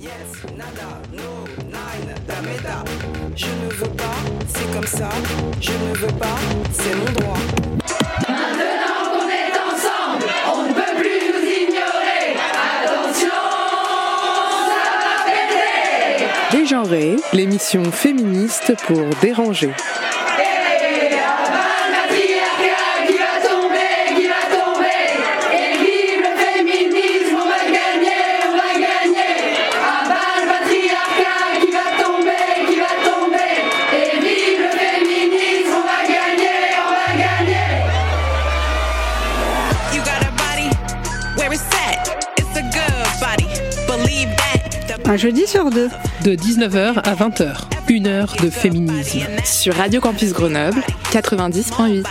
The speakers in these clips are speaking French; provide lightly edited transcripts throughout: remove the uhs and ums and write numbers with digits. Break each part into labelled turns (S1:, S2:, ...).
S1: Yes, nada, no, nine, dameda. Je ne veux pas, c'est comme ça. Je ne veux pas, c'est mon droit.
S2: Maintenant qu'on est ensemble, on ne peut plus nous ignorer. Attention, ça va péter.
S3: Dégenré, l'émission féministe pour déranger.
S4: Un jeudi sur deux.
S3: De 19h à 20h, 1 heure de féminisme.
S5: Sur Radio Campus Grenoble, 90.8.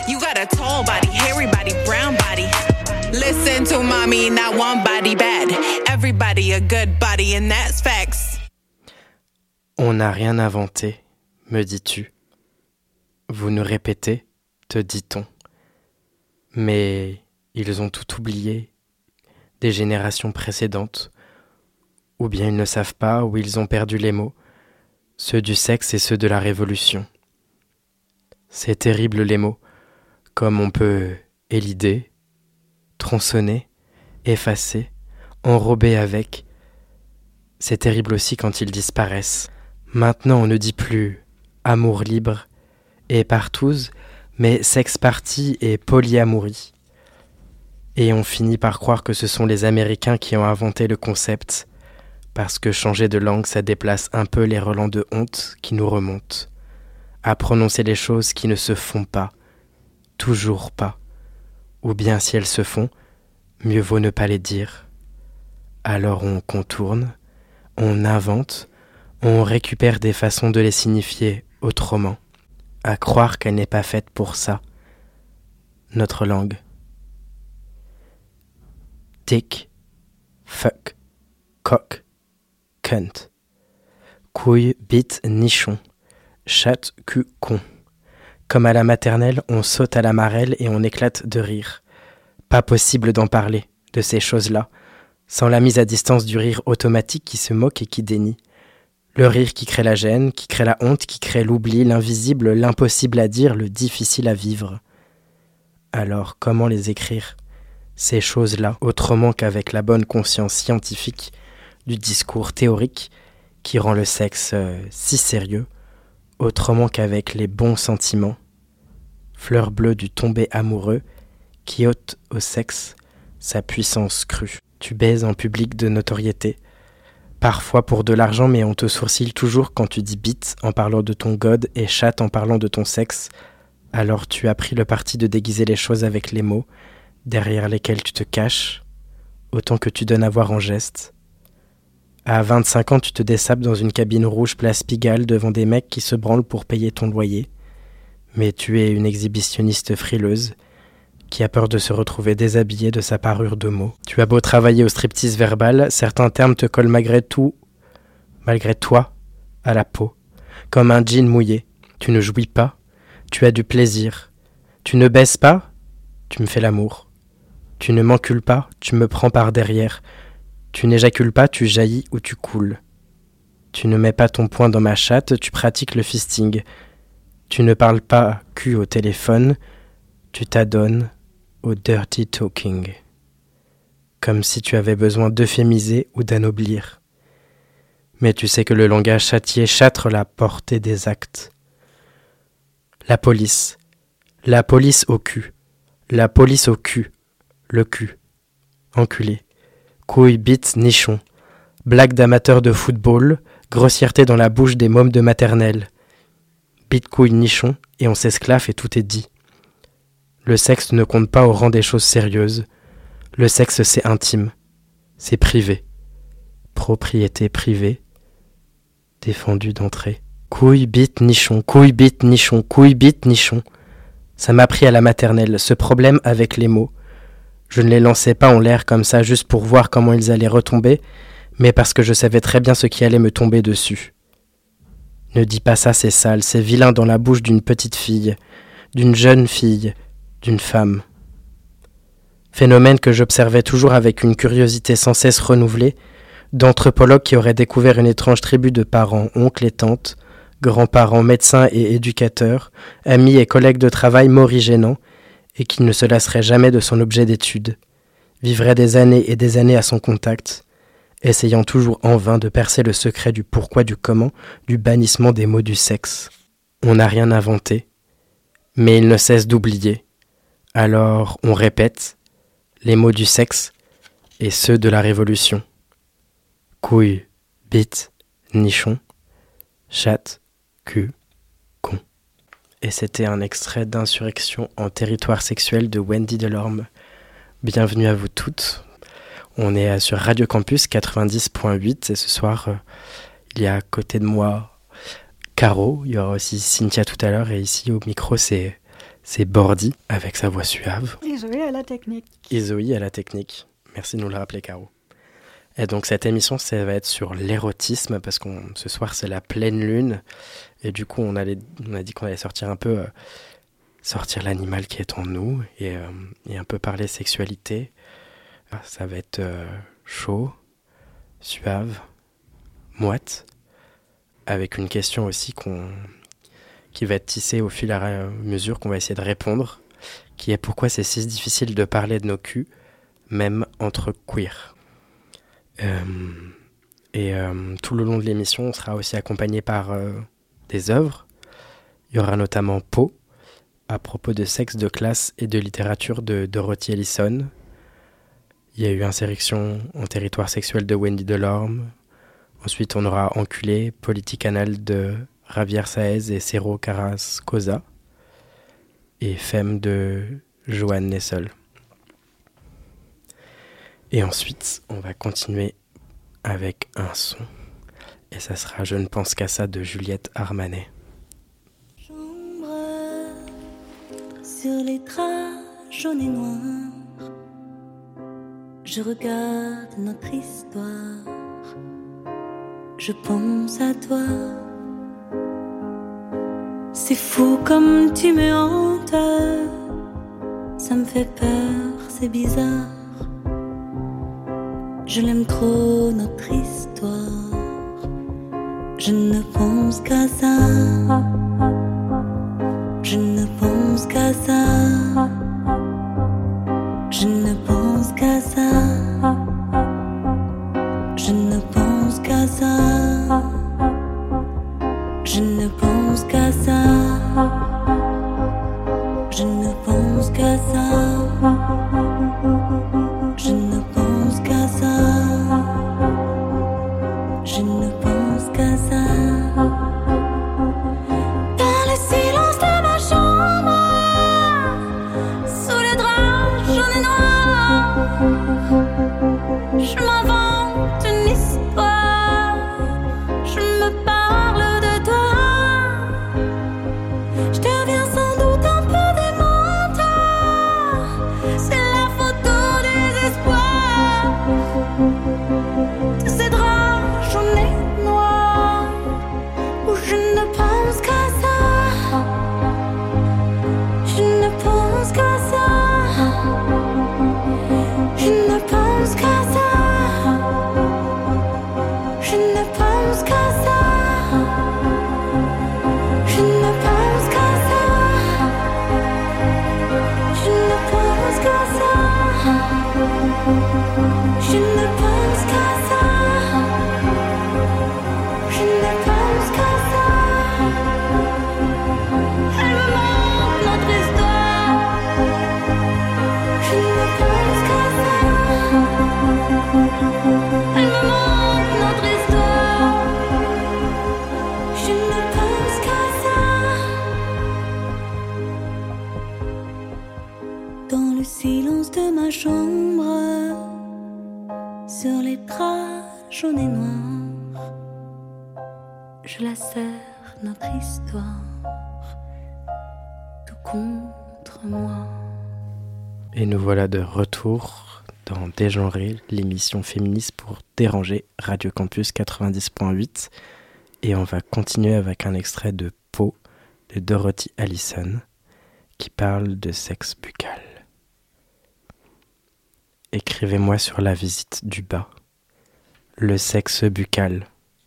S6: Listen to mommy, not one body bad. Everybody a good body and that's facts.
S7: On n'a rien inventé, me dis-tu. Vous nous répétez, te dit-on. Mais ils ont tout oublié des générations précédentes. Ou bien ils ne savent pas, ou ils ont perdu les mots, ceux du sexe et ceux de la révolution. C'est terrible les mots, comme on peut élider, tronçonner, effacer, enrober avec. C'est terrible aussi quand ils disparaissent. Maintenant on ne dit plus amour libre et partouze, mais sexe party et polyamourie. Et on finit par croire que ce sont les Américains qui ont inventé le concept, parce que changer de langue, ça déplace un peu les relents de honte qui nous remontent, à prononcer les choses qui ne se font pas, toujours pas, ou bien si elles se font, mieux vaut ne pas les dire. Alors on contourne, on invente, on récupère des façons de les signifier autrement, à croire qu'elle n'est pas faite pour ça, notre langue. Dick, fuck, cock, cunt, couille, bite, nichon, chatte, cul, con. Comme à la maternelle, on saute à la marelle et on éclate de rire. Pas possible d'en parler, de ces choses-là, sans la mise à distance du rire automatique qui se moque et qui dénie. Le rire qui crée la gêne, qui crée la honte, qui crée l'oubli, l'invisible, l'impossible à dire, le difficile à vivre. Alors, comment les écrire, ces choses-là, autrement qu'avec la bonne conscience scientifique du discours théorique qui rend le sexe si sérieux, autrement qu'avec les bons sentiments, fleur bleue du tombé amoureux qui ôte au sexe sa puissance crue. Tu baises en public de notoriété, parfois pour de l'argent, mais on te sourcille toujours quand tu dis bite en parlant de ton god et chatte en parlant de ton sexe. Alors tu as pris le parti de déguiser les choses avec les mots derrière lesquels tu te caches, autant que tu donnes à voir en geste. À 25 ans, tu te dessapes dans une cabine rouge place Pigalle devant des mecs qui se branlent pour payer ton loyer. Mais tu es une exhibitionniste frileuse qui a peur de se retrouver déshabillée de sa parure de mots. Tu as beau travailler au striptease verbal, certains termes te collent malgré toi, à la peau, comme un jean mouillé. Tu ne jouis pas, tu as du plaisir. Tu ne baisses pas, tu me fais l'amour. Tu ne m'encules pas, tu me prends par derrière. Tu n'éjacules pas, tu jaillis ou tu coules. Tu ne mets pas ton poing dans ma chatte, tu pratiques le fisting. Tu ne parles pas cul au téléphone, tu t'adonnes au dirty talking. Comme si tu avais besoin d'euphémiser ou d'anoblir. Mais tu sais que le langage châtié châtre la portée des actes. La police au cul, la police au cul, le cul, enculé. Couille, bite, nichon, blague d'amateur de football, grossièreté dans la bouche des mômes de maternelle. Bite, couille, nichon, et on s'esclaffe et tout est dit. Le sexe ne compte pas au rang des choses sérieuses. Le sexe, c'est intime, c'est privé. Propriété privée, défendue d'entrée. Couille, bite, nichon, couille, bite, nichon, couille, bite, nichon. Ça m'a pris à la maternelle, ce problème avec les mots. Je ne les lançais pas en l'air comme ça juste pour voir comment ils allaient retomber, mais parce que je savais très bien ce qui allait me tomber dessus. Ne dis pas ça, c'est sale, c'est vilain dans la bouche d'une petite fille, d'une jeune fille, d'une femme. Phénomène que j'observais toujours avec une curiosité sans cesse renouvelée, d'anthropologues qui auraient découvert une étrange tribu de parents, oncles et tantes, grands-parents, médecins et éducateurs, amis et collègues de travail morigénants, et qui ne se lasserait jamais de son objet d'étude, vivrait des années et des années à son contact, essayant toujours en vain de percer le secret du pourquoi, du comment, du bannissement des mots du sexe. On n'a rien inventé, mais il ne cesse d'oublier. Alors on répète les mots du sexe et ceux de la Révolution. Couille, bite, nichon, chatte, cul, con. Et c'était un extrait d'Insurrection en territoire sexuel de Wendy Delorme. Bienvenue à vous toutes. On est sur Radio Campus 90.8 et ce soir, il y a à côté de moi Caro, il y aura aussi Cynthia tout à l'heure et ici au micro c'est Bordy avec sa voix suave.
S4: Et Zoé à la technique.
S7: Et Zoé à la technique. Merci de nous le rappeler, Caro. Et donc cette émission, ça va être sur l'érotisme parce que ce soir c'est la pleine lune et du coup on a dit qu'on allait sortir un peu sortir l'animal qui est en nous et un peu parler sexualité. Ça va être chaud, suave, moite, avec une question aussi qui va être tissée au fil et à mesure qu'on va essayer de répondre, qui est pourquoi c'est si difficile de parler de nos culs, même entre queer. Tout le long de l'émission, on sera aussi accompagné par des œuvres. Il y aura notamment Pau, à propos de sexe, de classe et de littérature de Dorothy Ellison. Il y a eu Insurrection en territoire sexuel de Wendy Delorme. Ensuite, on aura Enculé, politique anale de Javier Saez et Cero Carrascosa. Et Femme de Joanne Nessel. Et ensuite, on va continuer avec un son. Et ça sera Je ne pense qu'à ça de Juliette Armanet.
S8: Chambre sur les draps jaunes et noirs. Je regarde notre histoire. Je pense à toi. C'est fou comme tu me hantes. Ça me fait peur, c'est bizarre. Je l'aime trop, notre histoire. Je ne pense qu'à ça. Je ne pense qu'à ça. Je ne pense qu'à ça. Je ne pense qu'à ça. Je ne pense qu'à ça. Je ne pense qu'à ça. Je ne pense qu'à ça. Je ne pense qu'à ça. Dans le silence de ma chambre, sous les draps jaunes et noirs, je m'invente une histoire. Je me parle de toi. Je deviens sans doute un peu démente. C'est la photo des espoirs. De ces draps jaunes et noirs où je ne pense qu'à ça. Je ne pense qu'à ça. Je ne pense qu'à ça. Je ne pense qu'à ça. Je ne pense qu'à ça. Je ne pense qu'à ça. Je ne pense qu'à ça. Je ne pense qu'à ça. Elle me montre notre histoire. Je ne pense qu'à ça. Elle me montre notre histoire. Je ne pense qu'à ça. Dans le silence de ma chambre, sur les draps jaunes et noirs, je la serre, notre histoire, tout contre moi.
S7: Et nous voilà de retour dans Dégenré, l'émission féministe pour déranger Radio Campus 90.8. Et on va continuer avec un extrait de Pau de Dorothy Ellison qui parle de sexe buccal. Écrivez-moi sur la visite du bas. Le sexe buccal.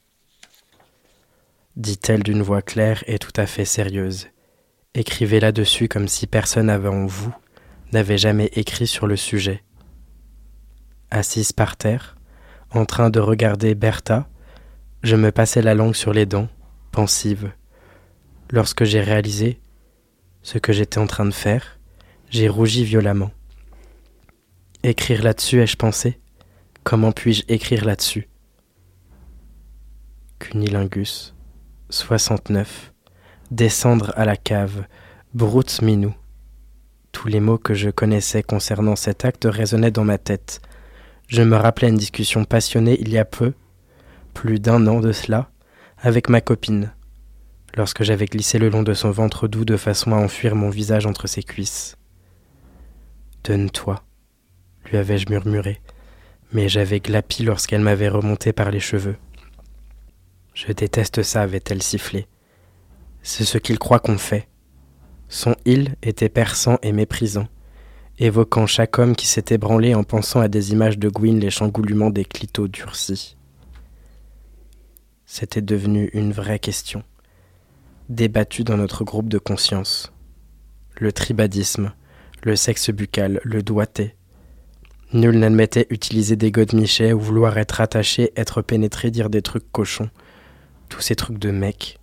S7: Dit-elle d'une voix claire et tout à fait sérieuse. Écrivez là-dessus comme si personne avant vous n'avait jamais écrit sur le sujet. Assise par terre, en train de regarder Bertha, je me passais la langue sur les dents, pensive. Lorsque j'ai réalisé ce que j'étais en train de faire, j'ai rougi violemment. Écrire là-dessus, ai-je pensé ? Comment puis-je écrire là-dessus ? Cunilingus, 69. Descendre à la cave, brute minou. Tous les mots que je connaissais concernant cet acte résonnaient dans ma tête. Je me rappelais une discussion passionnée il y a peu, plus d'1 an de cela, avec ma copine, lorsque j'avais glissé le long de son ventre doux de façon à enfuir mon visage entre ses cuisses. « Donne-toi », lui avais-je murmuré, mais j'avais glapi lorsqu'elle m'avait remonté par les cheveux. « Je déteste ça », avait-elle sifflé. « C'est ce qu'il croit qu'on fait. » Son « il » était perçant et méprisant, évoquant chaque homme qui s'était branlé en pensant à des images de Gwyn les changoulements des clitos durcis. C'était devenu une vraie question, débattue dans notre groupe de conscience. Le tribadisme, le sexe buccal, le doigté. Nul n'admettait utiliser des godemichets ou vouloir être attaché, être pénétré, dire des trucs cochons. Tous ces trucs de mecs.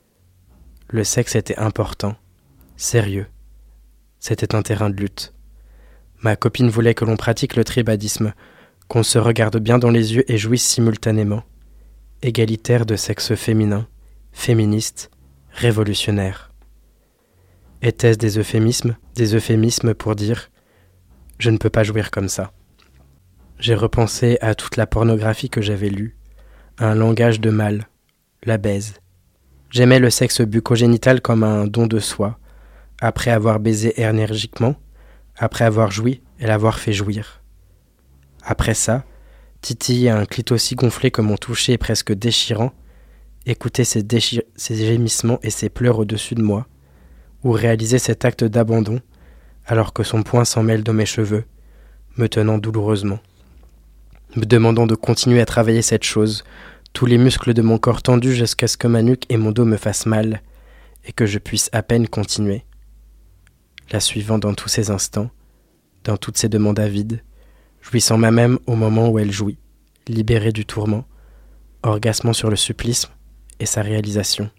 S7: Le sexe était important, sérieux. C'était un terrain de lutte. Ma copine voulait que l'on pratique le tribadisme, qu'on se regarde bien dans les yeux et jouisse simultanément. Égalitaire de sexe féminin, féministe, révolutionnaire. Était-ce des euphémismes pour dire « je ne peux pas jouir comme ça ». J'ai repensé à toute la pornographie que j'avais lue, à un langage de mâle, la baise. J'aimais le sexe bucogénital comme un don de soi, après avoir baisé énergiquement, après avoir joui et l'avoir fait jouir. Après ça, titiller un clit aussi gonflé que mon toucher presque déchirant, écouter ses gémissements et ses pleurs au-dessus de moi, ou réaliser cet acte d'abandon, alors que son poing s'en mêle dans mes cheveux, me tenant douloureusement, me demandant de continuer à travailler cette chose, tous les muscles de mon corps tendus jusqu'à ce que ma nuque et mon dos me fassent mal, et que je puisse à peine continuer. La suivant dans tous ces instants, dans toutes ces demandes avides, jouissant moi-même au moment où elle jouit, libérée du tourment, orgasmant sur le supplice et sa réalisation.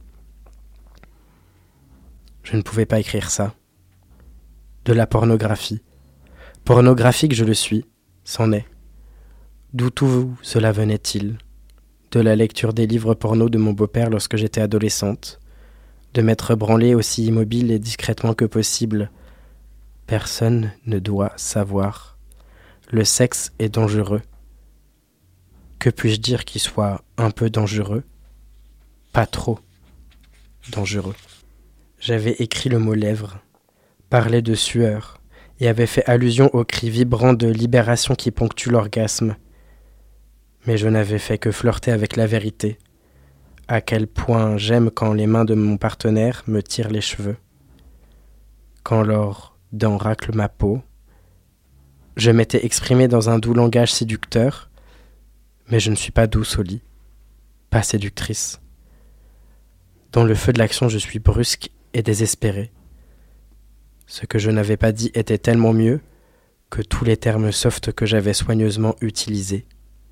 S7: Je ne pouvais pas écrire ça. De la pornographie. Pornographique je le suis, c'en est. D'où tout cela venait-il ? De la lecture des livres porno de mon beau-père lorsque j'étais adolescente, de m'être branlée aussi immobile et discrètement que possible. Personne ne doit savoir. Le sexe est dangereux. Que puis-je dire qui soit un peu dangereux ? Pas trop dangereux. J'avais écrit le mot lèvres, parlait de sueur, et avait fait allusion aux cris vibrants de libération qui ponctuent l'orgasme. Mais je n'avais fait que flirter avec la vérité. À quel point j'aime quand les mains de mon partenaire me tirent les cheveux. Quand leurs dents raclent ma peau. Je m'étais exprimé dans un doux langage séducteur, mais je ne suis pas douce au lit, pas séductrice. Dans le feu de l'action, je suis brusque et désespéré. Ce que je n'avais pas dit était tellement mieux que tous les termes soft que j'avais soigneusement utilisés.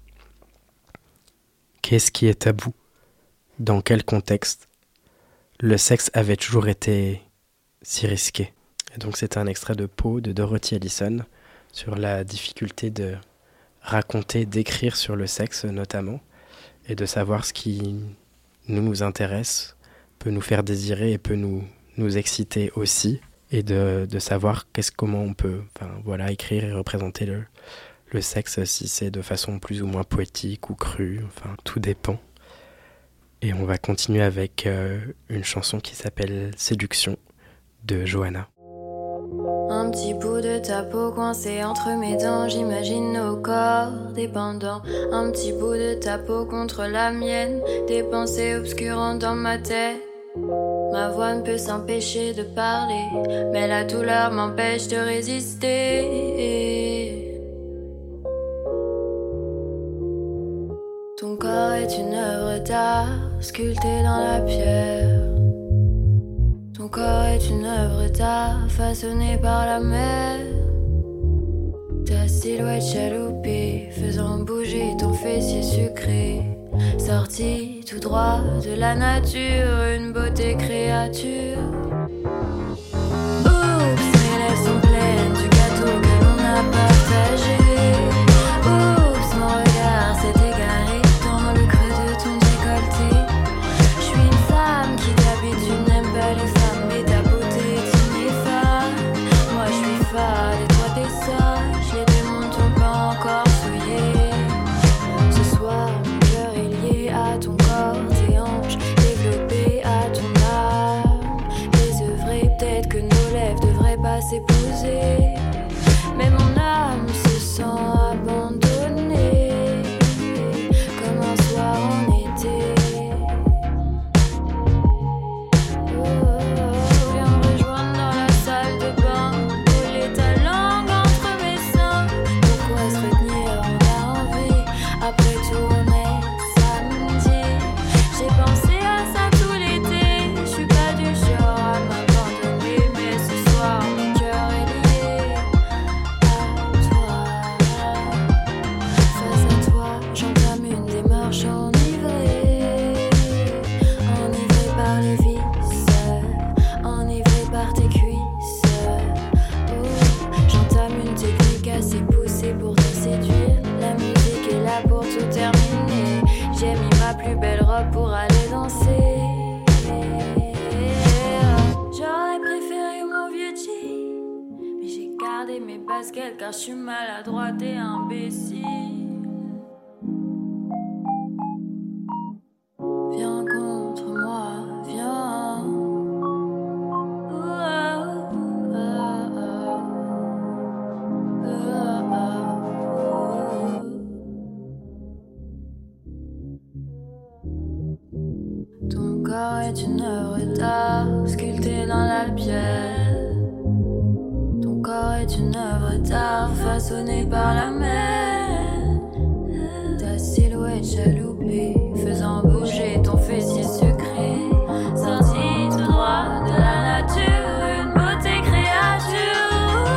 S7: Qu'est-ce qui est tabou ? Dans quel contexte ? Le sexe avait toujours été si risqué. Et donc c'est un extrait de Peau de Dorothy Allison sur la difficulté de raconter, d'écrire sur le sexe notamment, et de savoir ce qui nous intéresse, peut nous faire désirer et peut nous exciter aussi, et de savoir comment on peut écrire et représenter le sexe, si c'est de façon plus ou moins poétique ou crue, tout dépend. Et on va continuer avec une chanson qui s'appelle Séduction de Johanna.
S9: Un petit bout de ta peau coincé entre mes dents, j'imagine nos corps dépendants. Un petit bout de ta peau contre la mienne, des pensées obscurantes dans ma tête. Ma voix ne peut s'empêcher de parler, mais la douleur m'empêche de résister. corps est une œuvre d'art sculptée dans la pierre. Ton corps est une œuvre d'art façonnée par la mer. Ta silhouette chaloupée faisant bouger ton fessier sucré. Sorti tout droit de la nature, une beauté créature. Oups, mes lèvres sont pleines du gâteau que l'on a partagé. Oups, mon regard s'est égaré dans le creux de ton décolleté. Je suis une femme qui t'habite, tu n'aimes pas les femmes, mais ta beauté est ineffable. Moi je suis fade et toi t'es sage, les démons t'ont pas encore souillé. Ce soir mon cœur est lié à ton corps, tes hanches développées à ton âme. Désœuvré, peut-être que nos lèvres devraient pas s'épouser, mais mon âme se sent abandonnée, comme un soir en été. Viens me rejoindre dans la salle de bain, coller ta langue entre mes seins. Pourquoi se retenir, on a envie, après tout on est samedi. J'ai pensé à ça tout l'été, je suis pas du genre à m'abandonner, mais ce soir mon cœur est lié à toi. Face à toi, j'entame une démarche enivrée, enivrée par les vices, enivrée par tes cuisses. Oh, j'entame une technique assez poussée pour te séduire. La musique est là pour tout terminer. J'ai mis ma plus belle robe pour aller danser. J'aurais préféré mon vieux jean, mais j'ai gardé mes baskets car je suis maladroite et imbécile. Viens contre moi, viens. Ton corps est une œuvre d'art sculptée dans la pierre. Ton corps est une œuvre d'art façonnée par la mer. Ta silhouette chaloupée faisant bouger ton fessier sucré. Sorti tout droit de la nature, une beauté créature.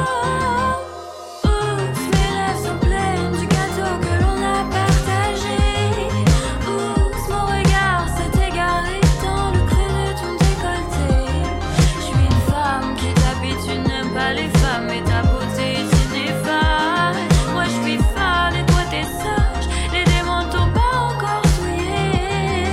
S9: Oups, mes lèvres sont pleines du gâteau que l'on a partagé. Oups, mon regard s'est égaré dans le creux de ton décolleté. Je suis une femme qui t'habite, tu n'aimes pas les femmes, mais ta beauté est ineffable. Moi je suis fade et toi t'es sage, les démons t'ont pas encore souillé.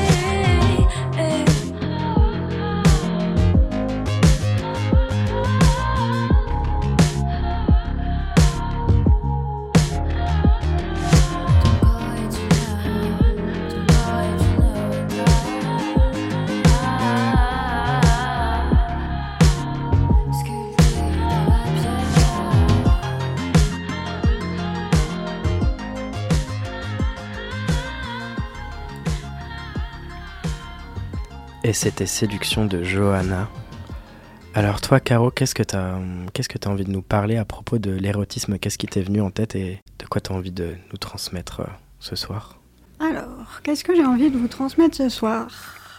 S7: Et c'était Séduction de Johanna. Alors toi, Caro, qu'est-ce que t'as envie de nous parler à propos de l'érotisme? Qu'est-ce qui t'est venu en tête et de quoi t'as envie de nous transmettre ce soir?
S4: Alors, qu'est-ce que j'ai envie de vous transmettre ce soir?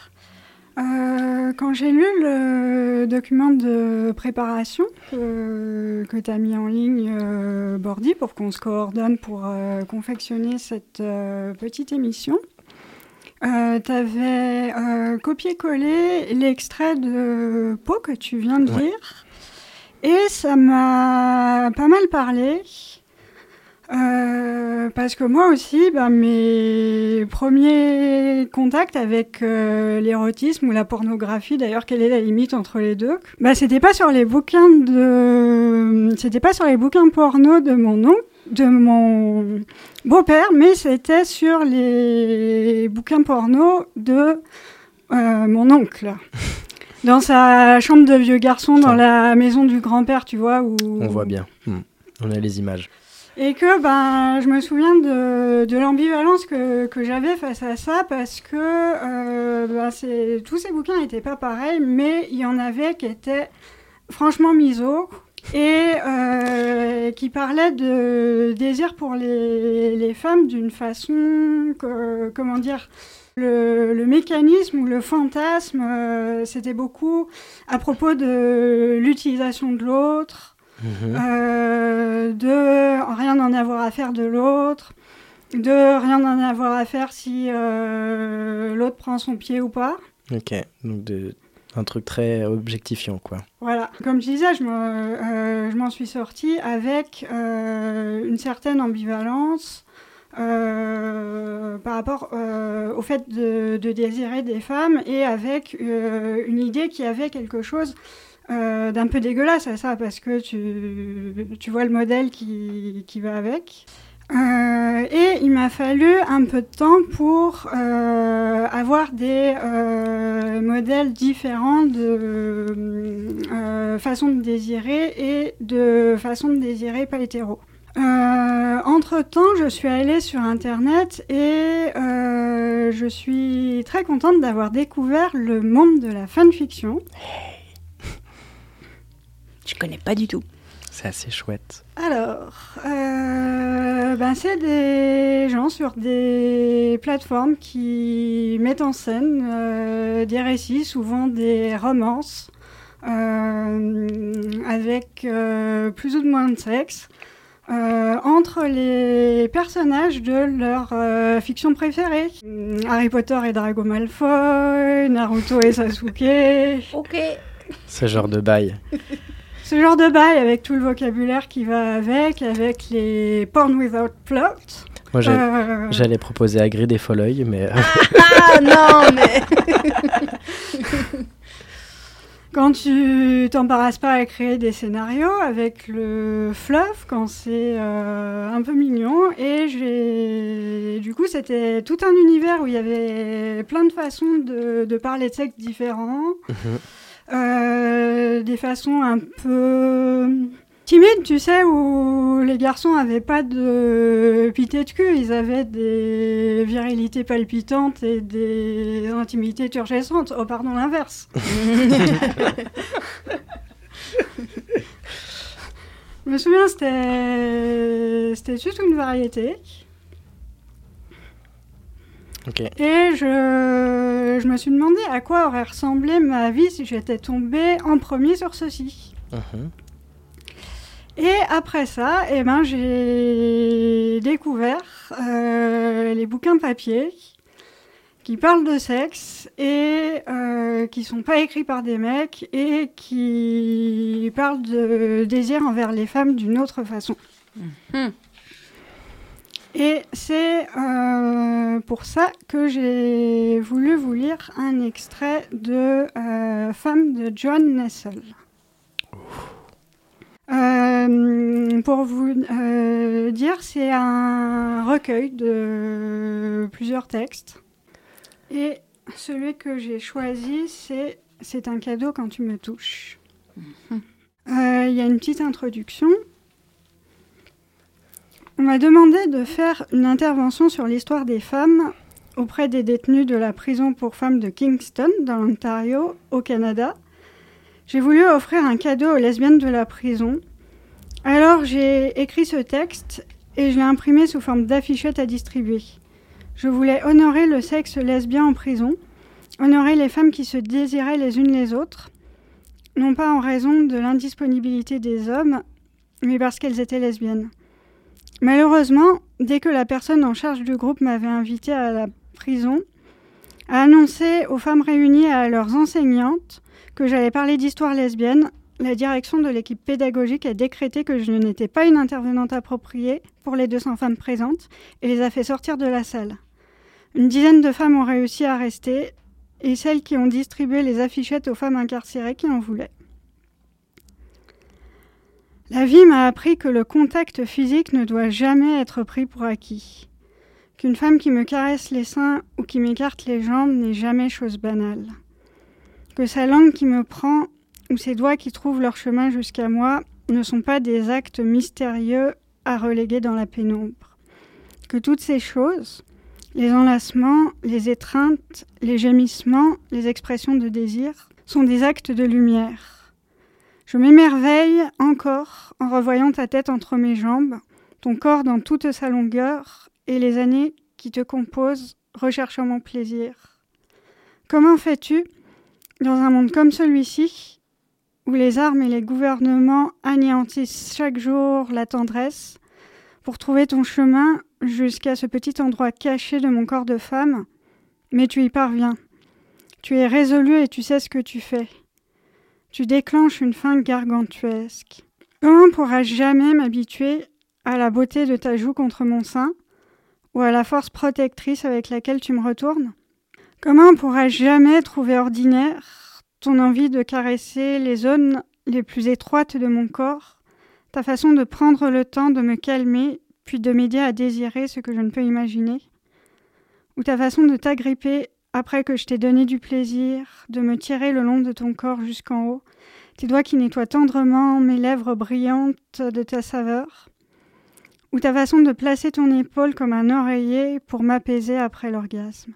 S4: Quand j'ai lu le document de préparation que tu as mis en ligne, Bordy, pour qu'on se coordonne pour confectionner cette petite émission, t'avais copié-collé l'extrait de Pau que tu viens de lire, et ça m'a pas mal parlé. Parce que moi aussi, mes premiers contacts avec l'érotisme ou la pornographie, d'ailleurs, quelle est la limite entre les deux, c'était pas sur les bouquins porno de mon beau-père, mais c'était sur les bouquins porno de mon oncle. Dans sa chambre de vieux garçon, dans la maison du grand-père, tu vois, où...
S7: On voit bien, on a les images.
S4: Et que je me souviens de l'ambivalence que j'avais face à ça, parce que tous ces bouquins n'étaient pas pareils, mais il y en avait qui étaient franchement miso, et qui parlait de désir pour les femmes d'une façon, comment dire, le mécanisme ou le fantasme, c'était beaucoup à propos de l'utilisation de l'autre, de rien en avoir à faire de l'autre, de rien en avoir à faire si l'autre prend son pied ou pas.
S7: Ok, donc un truc très objectifiant, quoi.
S4: Voilà, comme je disais, je m'en suis sortie avec une certaine ambivalence par rapport au fait de désirer des femmes et avec une idée qui avait quelque chose d'un peu dégueulasse à ça, parce que tu vois le modèle qui va avec. Et il m'a fallu un peu de temps pour avoir des modèles différents de façon de désirer et de façon de désirer pas hétéro. Entre-temps, je suis allée sur Internet et je suis très contente d'avoir découvert le monde de la fanfiction.
S10: Je connais pas du tout.
S7: C'est assez chouette.
S4: Alors, c'est des gens sur des plateformes qui mettent en scène des récits, souvent des romances, avec plus ou moins de sexe, entre les personnages de leur fiction préférée. Harry Potter et Drago Malfoy, Naruto et Sasuke.
S10: Ok.
S7: Ce genre de bail.
S4: Ce genre de bail avec tout le vocabulaire qui va avec les porn without plot.
S7: Moi, j'allais proposer Hagrid et Folleuil, mais...
S10: Ah non, mais...
S4: Quand tu t'embarrasses pas à créer des scénarios avec le fluff, quand c'est un peu mignon. Et du coup, c'était tout un univers où il y avait plein de façons de parler de sexe différents. Des façons un peu timides, tu sais, où les garçons avaient pas de pité de cul, ils avaient des virilités palpitantes et des intimités turgescentes. Oh, pardon, l'inverse. Je me souviens, c'était juste une variété.
S7: Okay.
S4: Et je me suis demandé à quoi aurait ressemblé ma vie si j'étais tombée en premier sur ceci. Et après ça, j'ai découvert les bouquins papier qui parlent de sexe et qui sont pas écrits par des mecs et qui parlent de désir envers les femmes d'une autre façon. Et c'est pour ça que j'ai voulu vous lire un extrait de Femme de John Nessel. Pour vous dire, c'est un recueil de plusieurs textes. Et celui que j'ai choisi, c'est un cadeau quand tu me touches. Il y a une petite introduction. On m'a demandé de faire une intervention sur l'histoire des femmes auprès des détenus de la prison pour femmes de Kingston, dans l'Ontario, au Canada. J'ai voulu offrir un cadeau aux lesbiennes de la prison. Alors j'ai écrit ce texte et je l'ai imprimé sous forme d'affichette à distribuer. Je voulais honorer le sexe lesbien en prison, honorer les femmes qui se désiraient les unes les autres, non pas en raison de l'indisponibilité des hommes, mais parce qu'elles étaient lesbiennes. Malheureusement, dès que la personne en charge du groupe m'avait invitée à la prison, a annoncé aux femmes réunies et à leurs enseignantes que j'allais parler d'histoire lesbienne, la direction de l'équipe pédagogique a décrété que je n'étais pas une intervenante appropriée pour les 200 femmes présentes et les a fait sortir de la salle. Une dizaine de femmes ont réussi à rester et celles qui ont distribué les affichettes aux femmes incarcérées qui en voulaient. La vie m'a appris que le contact physique ne doit jamais être pris pour acquis. Qu'une femme qui me caresse les seins ou qui m'écarte les jambes n'est jamais chose banale. Que sa langue qui me prend ou ses doigts qui trouvent leur chemin jusqu'à moi ne sont pas des actes mystérieux à reléguer dans la pénombre. Que toutes ces choses, les enlacements, les étreintes, les gémissements, les expressions de désir, sont des actes de lumière. Je m'émerveille encore en revoyant ta tête entre mes jambes, ton corps dans toute sa longueur et les années qui te composent, recherchant mon plaisir. Comment fais-tu, dans un monde comme celui-ci, où les armes et les gouvernements anéantissent chaque jour la tendresse, pour trouver ton chemin jusqu'à ce petit endroit caché de mon corps de femme, mais tu y parviens. Tu es résolu et tu sais ce que tu fais. Tu déclenches une fin gargantuesque. Comment pourrais-je jamais m'habituer à la beauté de ta joue contre mon sein, ou à la force protectrice avec laquelle tu me retournes? Comment pourrais-je jamais trouver ordinaire ton envie de caresser les zones les plus étroites de mon corps, ta façon de prendre le temps de me calmer, puis de m'aider à désirer ce que je ne peux imaginer, ou ta façon de t'agripper après que je t'ai donné du plaisir, de me tirer le long de ton corps jusqu'en haut, tes doigts qui nettoient tendrement mes lèvres brillantes de ta saveur, ou ta façon de placer ton épaule comme un oreiller pour m'apaiser après l'orgasme.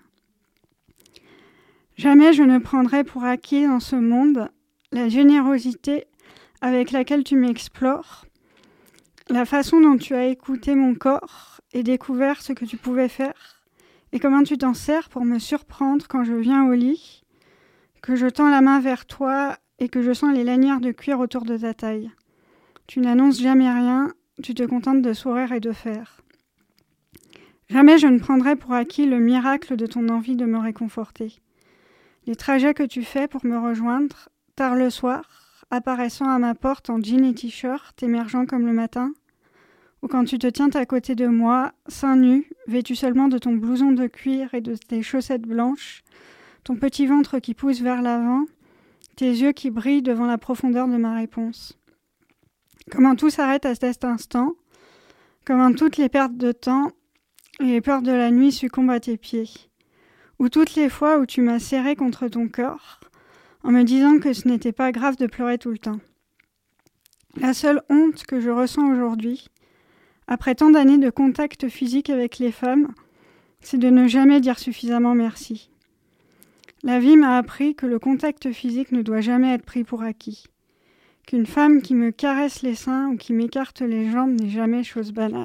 S4: Jamais je ne prendrai pour acquis dans ce monde la générosité avec laquelle tu m'explores, la façon dont tu as écouté mon corps et découvert ce que tu pouvais faire, et comment tu t'en sers pour me surprendre quand je viens au lit, que je tends la main vers toi et que je sens les lanières de cuir autour de ta taille. Tu n'annonces jamais rien, tu te contentes de sourire et de faire. Jamais je ne prendrai pour acquis le miracle de ton envie de me réconforter. Les trajets que tu fais pour me rejoindre, tard le soir, apparaissant à ma porte en jean et t-shirt, émergeant comme le matin, ou quand tu te tiens à côté de moi, seins nus, vêtu seulement de ton blouson de cuir et de tes chaussettes blanches, ton petit ventre qui pousse vers l'avant, tes yeux qui brillent devant la profondeur de ma réponse. Comment tout s'arrête à cet instant, comment toutes les pertes de temps et les peurs de la nuit succombent à tes pieds, ou toutes les fois où tu m'as serré contre ton corps, en me disant que ce n'était pas grave de pleurer tout le temps. La seule honte que je ressens aujourd'hui, après tant d'années de contact physique avec les femmes, c'est de ne jamais dire suffisamment merci. La vie m'a appris que le contact physique ne doit jamais être pris pour acquis, qu'une femme qui me caresse les seins ou qui m'écarte les jambes n'est jamais chose banale.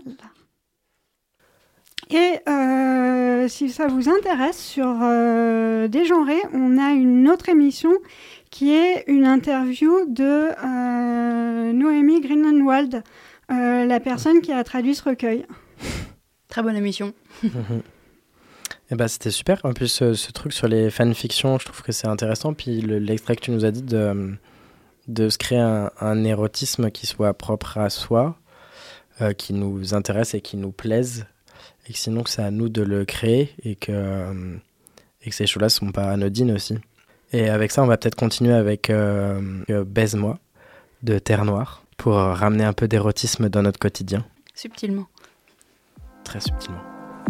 S4: Et si ça vous intéresse, sur Dégenré, on a une autre émission qui est une interview de Noémie Greenwald, la personne qui a traduit ce recueil.
S10: Très bonne émission.
S7: Et bah, c'était super. En plus, ce truc sur les fanfictions, je trouve que c'est intéressant. Puis l'extrait que tu nous as dit de se créer un érotisme qui soit propre à soi, qui nous intéresse et qui nous plaise. Et que sinon, c'est à nous de le créer et que ces choses-là ne sont pas anodines aussi. Et avec ça, on va peut-être continuer avec Baise-moi de Terre Noire pour ramener un peu d'érotisme dans notre quotidien.
S10: Subtilement.
S7: Très subtilement.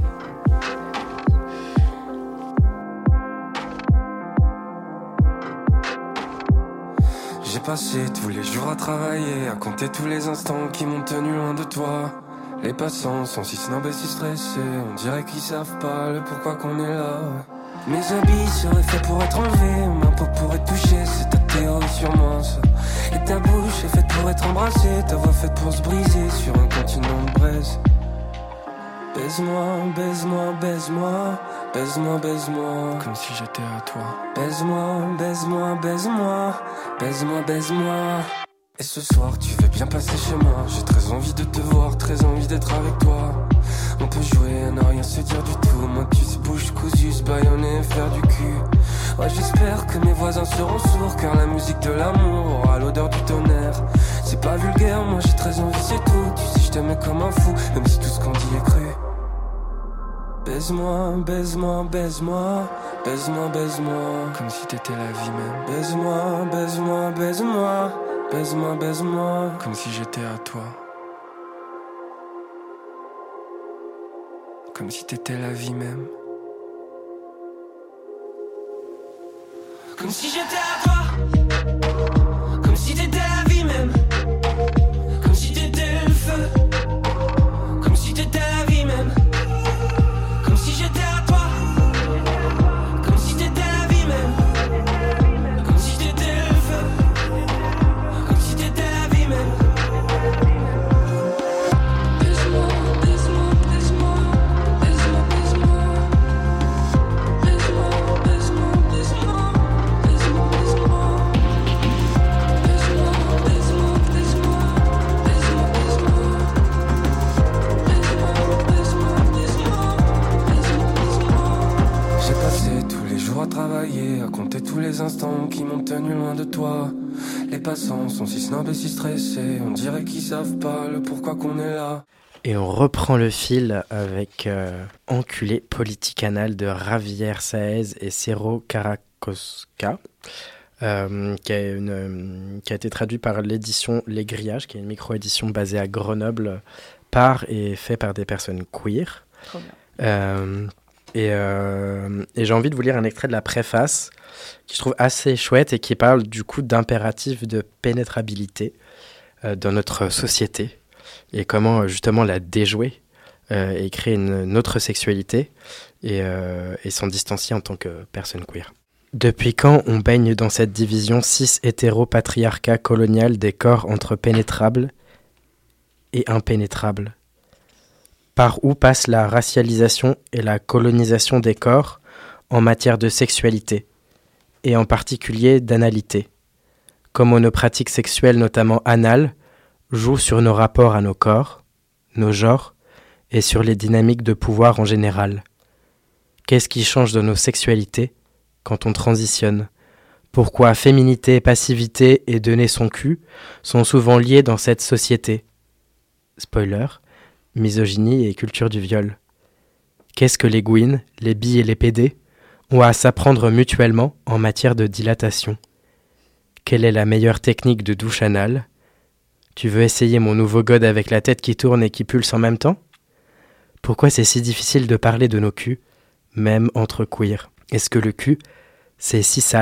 S11: J'ai passé tous les jours à travailler, à compter tous les instants qui m'ont tenu loin de toi. Les passants sont si snobs et si stressés, on dirait qu'ils savent pas le pourquoi qu'on est là. Mes habits seraient faits pour être enlevés, ma peau pourrait toucher, c'est ta théorie sur moi ça. Et ta bouche est faite pour être embrassée, ta voix faite pour se briser sur un continent de braise. Baise-moi, baise-moi, baise-moi, baise-moi, baise-moi, comme si j'étais à toi. Baise-moi, baise-moi, baise-moi, baise-moi, baise-moi. Et ce soir tu veux bien passer chez moi, j'ai très envie de te voir, très envie d'être avec toi. On peut jouer à ne rien se dire du tout, motus, bouche cousue, se bâillonner, faire du cul. Ouais, j'espère que mes voisins seront sourds, car la musique de l'amour aura l'odeur du tonnerre. C'est pas vulgaire, moi j'ai très envie, c'est tout. Tu sais je t'aimais comme un fou, même si tout ce qu'on dit est cru. Baise-moi, baise-moi, baise-moi, baise-moi, baise-moi, comme si t'étais la vie même. Baise-moi, baise-moi, baise-moi, baise-moi, baise-moi, comme si j'étais à toi. Comme si t'étais la vie même. Comme si j'étais à toi. Comme si t'étais la vie même. Comme si t'étais le feu. Comme si t'étais la vie même. Comme si j'étais à toi. Comme si t'étais la vie même. Comme si t'étais le feu. Comme si tous les instants qui m'ont tenu loin de toi. Les passants sont si snobs et si stressés, on dirait qu'ils savent pas le pourquoi qu'on est là.
S7: Et on reprend le fil avec Enculé Politicanal de Javier Sáez et Cero Carrascosa, qui a été traduit par l'édition Les Grillages, qui est une micro-édition basée à Grenoble par et fait par des personnes queer.
S10: Trop bien.
S7: Et j'ai envie de vous lire un extrait de la préface qui je trouve assez chouette et qui parle du coup d'impératif de pénétrabilité dans notre société et comment justement la déjouer et créer une autre sexualité et s'en distancier en tant que personne queer. Depuis quand on baigne dans cette division cis-hétéro-patriarcat colonial des corps entre pénétrables et impénétrables ? Par où passe la racialisation et la colonisation des corps en matière de sexualité, et en particulier d'analité ? Comment nos pratiques sexuelles, notamment anales, jouent sur nos rapports à nos corps, nos genres, et sur les dynamiques de pouvoir en général ? Qu'est-ce qui change dans nos sexualités quand on transitionne ? Pourquoi féminité, passivité et donner son cul sont souvent liés dans cette société ? Spoiler, misogynie et culture du viol. Qu'est-ce que les gouines, les bi et les pédés ont à s'apprendre mutuellement en matière de dilatation ? Quelle est la meilleure technique de douche anale ? Tu veux essayer mon nouveau god avec la tête qui tourne et qui pulse en même temps ? Pourquoi c'est si difficile de parler de nos culs, même entre queer ? Est-ce que le cul, c'est si sale ?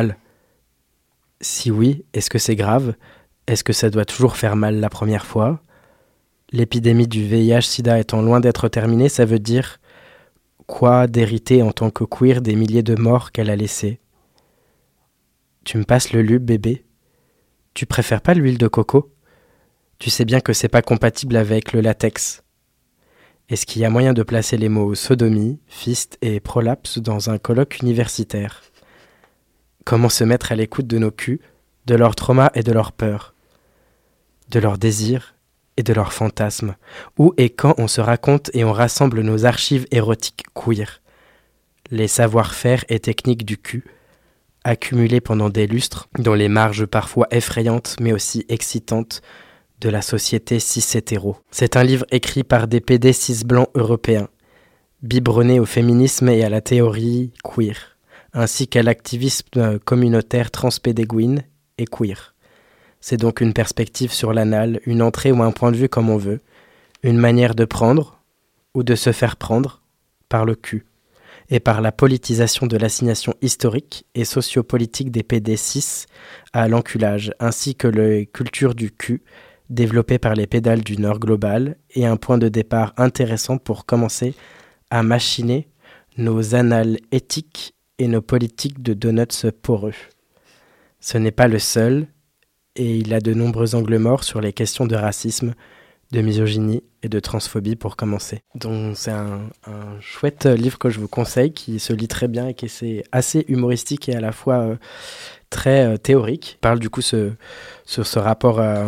S7: Si oui, est-ce que c'est grave ? Est-ce que ça doit toujours faire mal la première fois ? L'épidémie du VIH-Sida étant loin d'être terminée, ça veut dire quoi d'hériter en tant que queer des milliers de morts qu'elle a laissés ? Tu me passes le lube, bébé ? Tu préfères pas l'huile de coco ? Tu sais bien que c'est pas compatible avec le latex. Est-ce qu'il y a moyen de placer les mots sodomie, fist et prolapse dans un colloque universitaire ? Comment se mettre à l'écoute de nos culs, de leurs traumas et de leurs peurs, de leurs désirs et de leurs fantasmes, où et quand on se raconte et on rassemble nos archives érotiques queer, les savoir-faire et techniques du cul, accumulés pendant des lustres, dans les marges parfois effrayantes mais aussi excitantes de la société cis-hétéro. C'est un livre écrit par des PD cis-blancs européens, biberonnés au féminisme et à la théorie queer, ainsi qu'à l'activisme communautaire transpédéguine et queer. C'est donc une perspective sur l'anal, une entrée ou un point de vue comme on veut, une manière de prendre ou de se faire prendre par le cul et par la politisation de l'assignation historique et sociopolitique des PD cis à l'enculage, ainsi que les cultures du cul développées par les pédales du Nord global et un point de départ intéressant pour commencer à machiner nos annales éthiques et nos politiques de donuts poreux. Ce n'est pas le seul, et il a de nombreux angles morts sur les questions de racisme, de misogynie et de transphobie pour commencer. Donc c'est un chouette livre que je vous conseille, qui se lit très bien et qui est assez humoristique et à la fois très théorique. Il parle du coup sur ce rapport à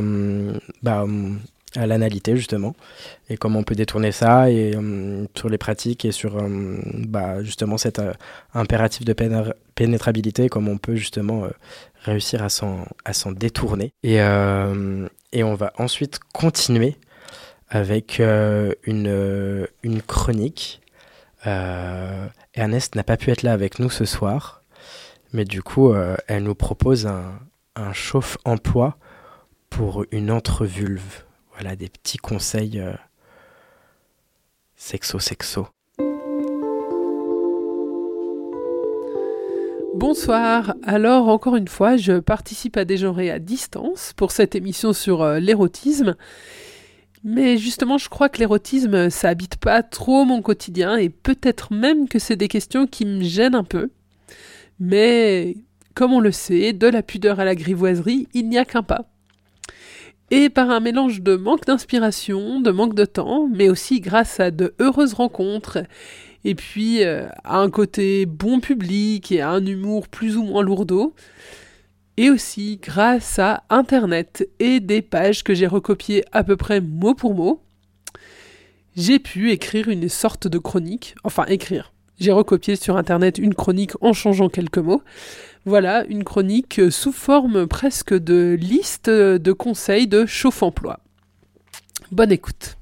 S7: l'analité justement, et comment on peut détourner ça, et sur les pratiques et sur justement cet impératif de pénétrabilité, comment on peut justement réussir à s'en détourner. Et on va ensuite continuer avec une chronique. Ernest n'a pas pu être là avec nous ce soir, mais du coup elle nous propose un chauffe-emploi pour une entrevulve. Voilà, des petits conseils sexo.
S3: Bonsoir, alors encore une fois, je participe à Dégenré à distance pour cette émission sur l'érotisme. Mais justement, je crois que l'érotisme, ça habite pas trop mon quotidien, et peut-être même que c'est des questions qui me gênent un peu. Mais, comme on le sait, de la pudeur à la grivoiserie, il n'y a qu'un pas. Et par un mélange de manque d'inspiration, de manque de temps, mais aussi grâce à de heureuses rencontres, et puis à un côté bon public et à un humour plus ou moins lourdeau, et aussi grâce à Internet et des pages que j'ai recopiées à peu près mot pour mot, j'ai pu écrire une sorte de chronique, enfin écrire. J'ai recopié sur internet une chronique en changeant quelques mots. Voilà, une chronique sous forme presque de liste de conseils de chauffe-emploi. Bonne écoute.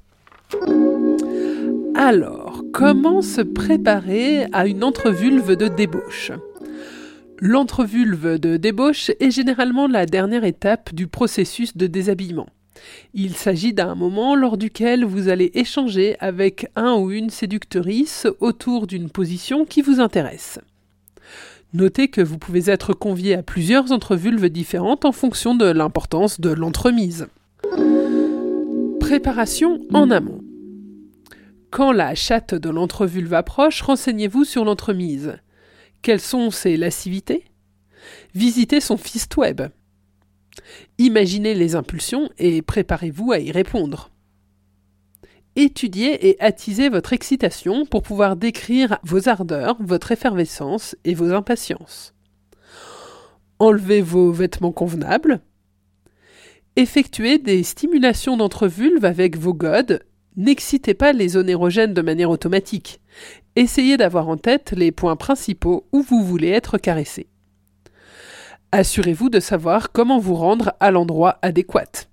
S3: Alors, comment se préparer à une entrevulve de débauche ? L'entrevulve de débauche est généralement la dernière étape du processus de déshabillement. Il s'agit d'un moment lors duquel vous allez échanger avec un ou une séductrice autour d'une position qui vous intéresse. Notez que vous pouvez être convié à plusieurs entrevulves différentes en fonction de l'importance de l'entremise. Préparation en amont. Quand la chatte de l'entrevulve approche, renseignez-vous sur l'entremise. Quelles sont ses lascivités ? Visitez son site web. Imaginez les impulsions et préparez-vous à y répondre. Étudiez et attisez votre excitation pour pouvoir décrire vos ardeurs, votre effervescence et vos impatiences. Enlevez vos vêtements convenables. Effectuez des stimulations d'entrevulve avec vos godes. N'excitez pas les zones érogènes de manière automatique. Essayez d'avoir en tête les points principaux où vous voulez être caressé. Assurez-vous de savoir comment vous rendre à l'endroit adéquat.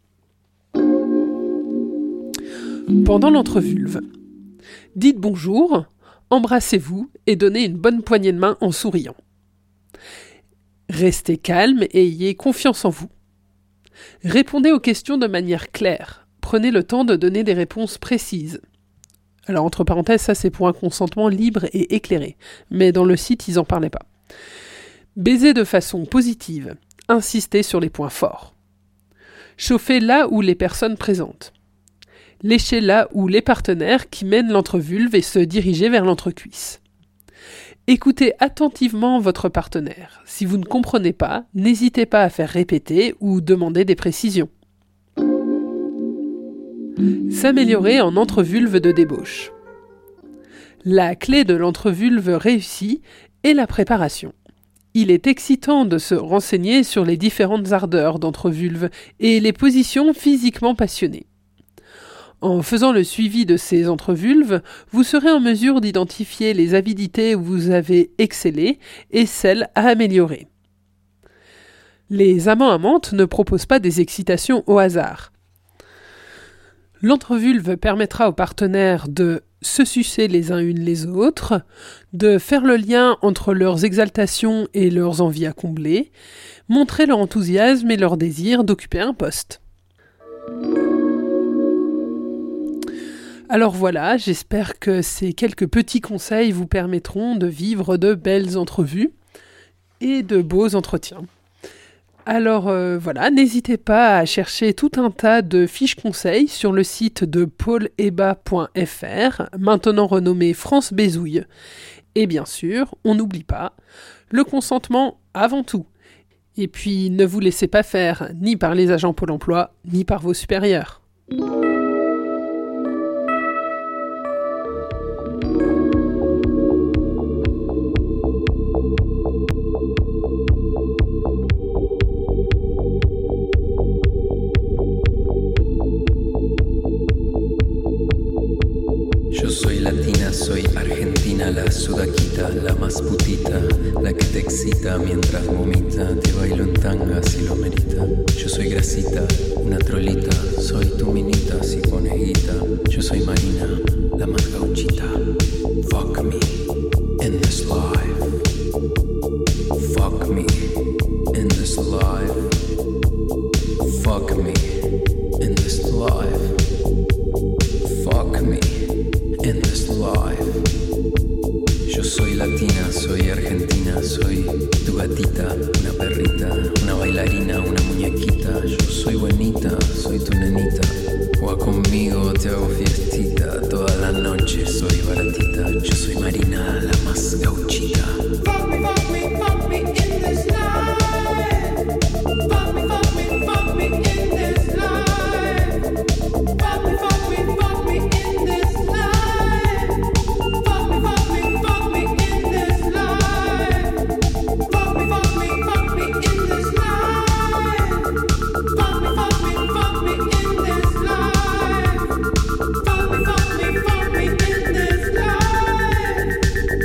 S3: Pendant l'entrevulve, dites bonjour, embrassez-vous et donnez une bonne poignée de main en souriant. Restez calme et ayez confiance en vous. Répondez aux questions de manière claire. Prenez le temps de donner des réponses précises. Alors, entre parenthèses, ça c'est pour un consentement libre et éclairé. Mais dans le site, ils n'en parlaient pas. Baisez de façon positive. Insistez sur les points forts. Chauffez là où les personnes présentes. Léchez là où les partenaires qui mènent l'entrevulve et se dirigez vers l'entrecuisse. Écoutez attentivement votre partenaire. Si vous ne comprenez pas, n'hésitez pas à faire répéter ou demander des précisions. S'améliorer en entrevulve de débauche. La clé de l'entrevulve réussie est la préparation. Il est excitant de se renseigner sur les différentes ardeurs d'entrevulve et les positions physiquement passionnées. En faisant le suivi de ces entrevulves, vous serez en mesure d'identifier les avidités où vous avez excellé et celles à améliorer. Les amants-amantes ne proposent pas des excitations au hasard. L'entrevulve permettra aux partenaires de se sucer les uns une les autres, de faire le lien entre leurs exaltations et leurs envies à combler, montrer leur enthousiasme et leur désir d'occuper un poste. Alors voilà, j'espère que ces quelques petits conseils vous permettront de vivre de belles entrevues et de beaux entretiens. Alors voilà, n'hésitez pas à chercher tout un tas de fiches conseils sur le site de pauleba.fr, maintenant renommé France Bézouille. Et bien sûr, on n'oublie pas, le consentement avant tout. Et puis ne vous laissez pas faire, ni par les agents Pôle emploi, ni par vos supérieurs.
S12: Yo soy latina, soy argentina, la sudaquita, la más putita, la que te excita mientras vomita, te bailo en tangas si lo merita. Yo soy grasita, una trolita, soy tu minita si pones guita. Yo soy Marina, la más gauchita. Fuck me in this life. Fuck me in this life. Fuck me in this life. Fuck me in this life. Yo soy latina, soy argentina, soy tu gatita, una perrita, una bailarina, una muñequita. Yo soy buenita, soy tu nenita. Juega conmigo, te hago fiestita, toda la noche soy baratita. Yo soy Marina, la más gauchita. Fuck me, fuck me, fuck me in this life. Fuck me, fuck me, fuck me in this life. Fuck me, fuck me, fuck me in this life. Fuck me, fuck me, fuck me in this life. Fuck me, fuck me, fuck me in this life. Fuck me, fuck me, fuck me in this life. Fuck me, fuck me, fuck me in this life.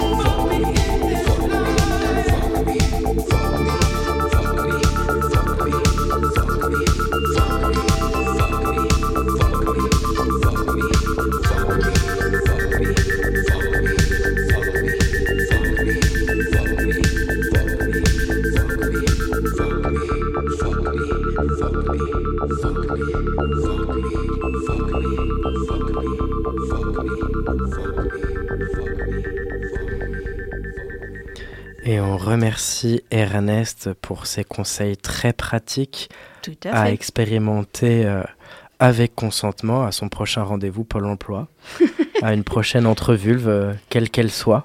S7: Et on remercie Ernest pour ses conseils très pratiques à expérimenter avec consentement à son prochain rendez-vous Pôle emploi, à une prochaine entrevulve, quelle qu'elle soit.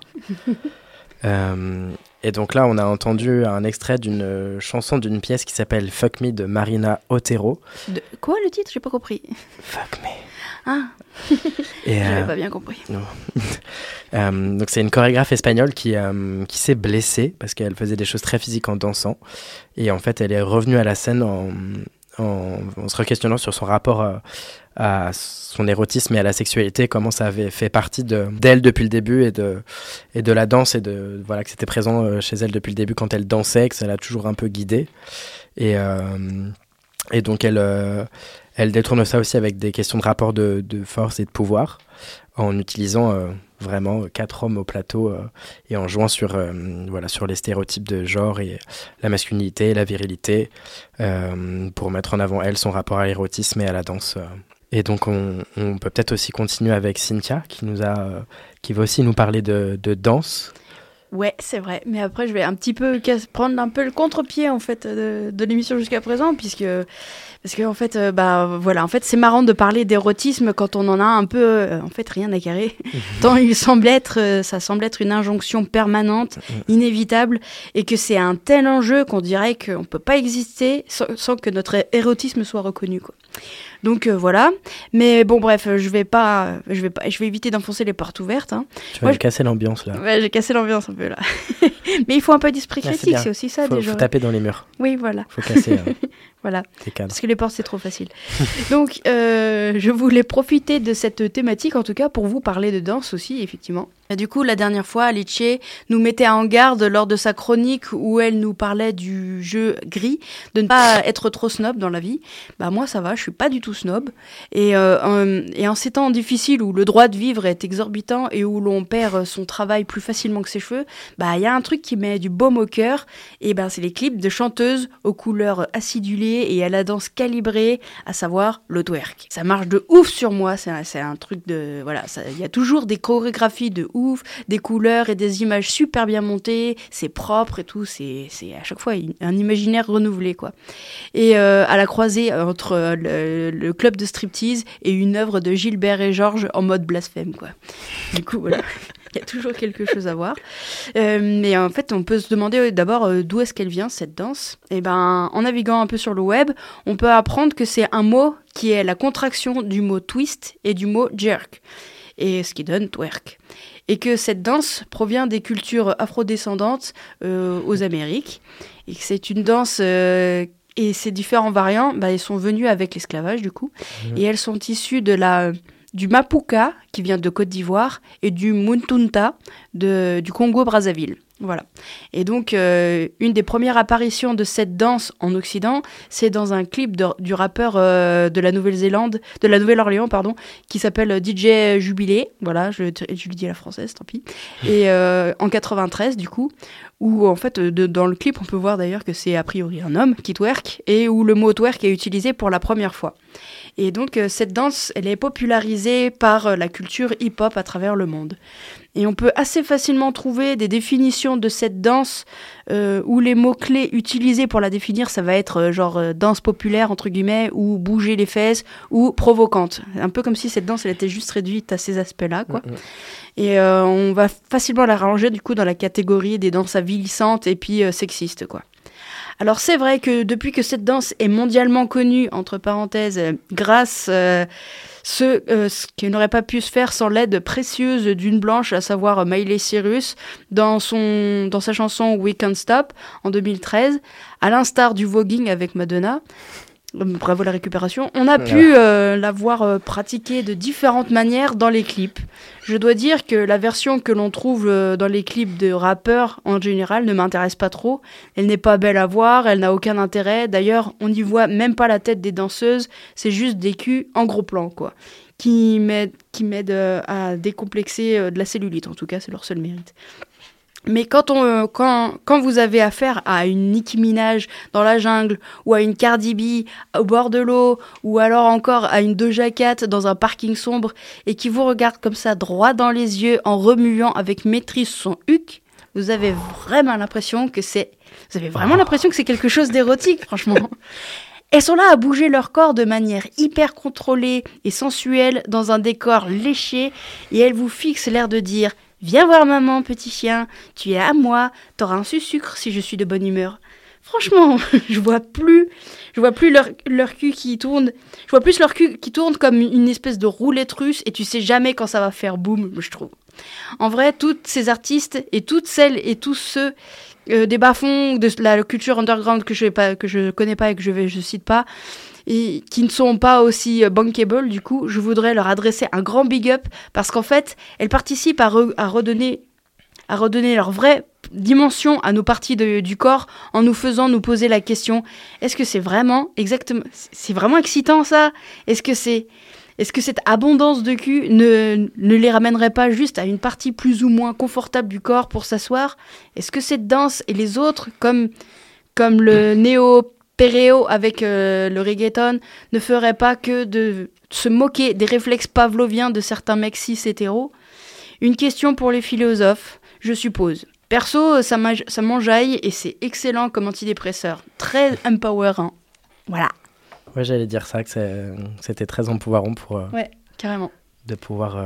S7: Et donc là, on a entendu un extrait d'une chanson d'une pièce qui s'appelle Fuck Me de Marina Otero.
S13: Quoi le titre ? J'ai pas compris.
S7: Fuck Me.
S13: Ah, j'avais pas bien compris.
S7: Non. Donc c'est une chorégraphe espagnole qui s'est blessée parce qu'elle faisait des choses très physiques en dansant. Et en fait, elle est revenue à la scène en se re-questionnant sur son rapport à son érotisme et à la sexualité, comment ça avait fait partie d'elle depuis le début et de la danse et voilà, que c'était présent chez elle depuis le début quand elle dansait, que ça l'a toujours un peu guidée. Et donc elle détourne ça aussi avec des questions de rapport de force et de pouvoir, en utilisant vraiment 4 hommes au plateau et en jouant sur les stéréotypes de genre et la masculinité et la virilité pour mettre en avant elle son rapport à l'érotisme et à la danse. Et donc on peut peut-être aussi continuer avec Cynthia qui va aussi nous parler de danse.
S13: Ouais, c'est vrai. Mais après, je vais un petit peu prendre un peu le contre-pied en fait de l'émission jusqu'à présent, parce que en fait, en fait, c'est marrant de parler d'érotisme quand on en a un peu, en fait, rien à carrer. Tant ça semble être une injonction permanente, inévitable, et que c'est un tel enjeu qu'on dirait qu'on peut pas exister sans que notre érotisme soit reconnu, quoi. Donc voilà, mais bon bref, je vais éviter d'enfoncer les portes ouvertes. Hein.
S7: Tu vas casser l'ambiance là.
S13: Ouais, j'ai cassé l'ambiance un peu là. Mais il faut un peu d'esprit critique, c'est aussi ça déjà.
S7: Faut taper dans les murs.
S13: Oui, voilà.
S7: Faut casser.
S13: Voilà. Parce que les portes c'est trop facile. Donc je voulais profiter de cette thématique en tout cas pour vous parler de danse aussi effectivement. Et du coup, la dernière fois, Alice nous mettait en garde lors de sa chronique où elle nous parlait du jeu gris, de ne pas être trop snob dans la vie. Bah moi, ça va, je suis pas du tout snob. Et en ces temps difficiles où le droit de vivre est exorbitant et où l'on perd son travail plus facilement que ses cheveux, bah il y a un truc qui met du baume au cœur. Et ben c'est les clips de chanteuses aux couleurs acidulées et à la danse calibrée, à savoir le twerk. Ça marche de ouf sur moi. C'est un truc de voilà. Il y a toujours des chorégraphies de ouf, des couleurs et des images super bien montées, c'est propre et tout, c'est à chaque fois un imaginaire renouvelé quoi. Et à la croisée entre le club de striptease et une œuvre de Gilbert et Georges en mode blasphème quoi. Du coup voilà. Il y a toujours quelque chose à voir. Mais en fait, on peut se demander d'abord d'où est-ce qu'elle vient, cette danse. Et ben, en naviguant un peu sur le web, on peut apprendre que c'est un mot qui est la contraction du mot twist et du mot jerk, et ce qui donne twerk. Et que cette danse provient des cultures afrodescendantes aux Amériques. Et que c'est une danse... et ces différents variants, ils sont venus avec l'esclavage, du coup. Et elles sont issues du Mapuka, qui vient de Côte d'Ivoire, et du Muntunta, du Congo-Brazzaville. Voilà. Et donc, une des premières apparitions de cette danse en Occident, c'est dans un clip du rappeur de la Nouvelle-Orléans, qui s'appelle DJ Jubilé. Voilà, je lui dis à la française, tant pis. Et en 93, du coup, où en fait, dans le clip, on peut voir d'ailleurs que c'est a priori un homme qui twerk, et où le mot twerk est utilisé pour la première fois. Et donc, cette danse, elle est popularisée par la culture hip-hop à travers le monde. Et on peut assez facilement trouver des définitions de cette danse où les mots-clés utilisés pour la définir, ça va être danse populaire, entre guillemets, ou bouger les fesses, ou provocante. Un peu comme si cette danse, elle était juste réduite à ces aspects-là, quoi. Et on va facilement la ranger, du coup, dans la catégorie des danses avilissantes et puis sexistes, quoi. Alors c'est vrai que depuis que cette danse est mondialement connue, entre parenthèses, grâce ce qui n'aurait pas pu se faire sans l'aide précieuse d'une blanche, à savoir Miley Cyrus, dans sa chanson We Can't Stop en 2013, à l'instar du voguing avec Madonna. Bravo la récupération. On a pu la voir pratiquer de différentes manières dans les clips. Je dois dire que la version que l'on trouve dans les clips de rappeurs en général ne m'intéresse pas trop. Elle n'est pas belle à voir, elle n'a aucun intérêt. D'ailleurs, on n'y voit même pas la tête des danseuses, c'est juste des culs en gros plan, quoi. Qui m'aident à décomplexer de la cellulite, en tout cas, c'est leur seul mérite. Mais quand vous avez affaire à une Nicki Minaj dans la jungle, ou à une Cardi B au bord de l'eau, ou alors encore à une Doja Cat dans un parking sombre, et qui vous regarde comme ça droit dans les yeux en remuant avec maîtrise son huc, vous avez vraiment l'impression que c'est quelque chose d'érotique, franchement. Elles sont là à bouger leur corps de manière hyper contrôlée et sensuelle dans un décor léché, et elles vous fixent l'air de dire « Viens voir maman, petit chien, tu es à moi, t'auras un sucre si je suis de bonne humeur. » Franchement, je vois plus leur cul qui tourne. Je vois plus leur cul qui tourne comme une espèce de roulette russe, et tu sais jamais quand ça va faire boum, je trouve. En vrai, toutes ces artistes et toutes celles et tous ceux des bas-fonds de la culture underground que je connais pas et que je cite pas, et qui ne sont pas aussi bankable, du coup, je voudrais leur adresser un grand big up, parce qu'en fait, elles participent à redonner leur vraie dimension à nos parties du corps, en nous faisant nous poser la question, est-ce que c'est vraiment excitant, ça ? Est-ce que cette abondance de cul ne les ramènerait pas juste à une partie plus ou moins confortable du corps pour s'asseoir ? Est-ce que cette danse et les autres, comme le néo-péréo avec le reggaeton, ne feraient pas que de se moquer des réflexes pavloviens de certains mecs cis-hétéros ? Une question pour les philosophes, je suppose. Perso, ça m'enjaille et c'est excellent comme antidépresseur. Très empowerant. Voilà.
S7: Ouais, j'allais dire ça, que c'était très empouvoirant pour...
S13: ouais, carrément.
S7: De pouvoir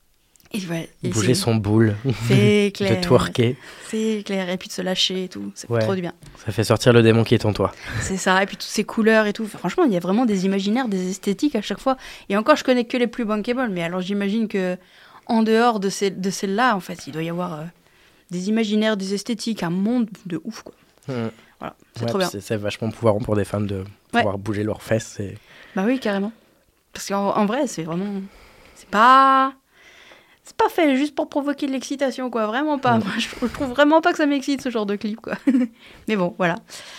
S13: et
S7: bouger son boule,
S13: c'est clair.
S7: de twerker.
S13: C'est clair, et puis de se lâcher et tout, c'est trop du bien.
S7: Ça fait sortir le démon qui est en toi.
S13: C'est ça, et puis toutes ces couleurs et tout. Franchement, il y a vraiment des imaginaires, des esthétiques à chaque fois. Et encore, je connais que les plus bankable, mais alors j'imagine que en dehors de celles-là, en fait, il doit y avoir des imaginaires, des esthétiques, un monde de ouf, quoi. Voilà, c'est trop bien.
S7: C'est vachement pouvoirant pour des femmes de pouvoir bouger leurs fesses.
S13: Bah oui, carrément. Parce qu'en vrai, c'est vraiment... C'est pas fait juste pour provoquer de l'excitation, quoi. Vraiment pas. Moi, je trouve vraiment pas que ça m'excite, ce genre de clip, quoi. Mais bon, voilà.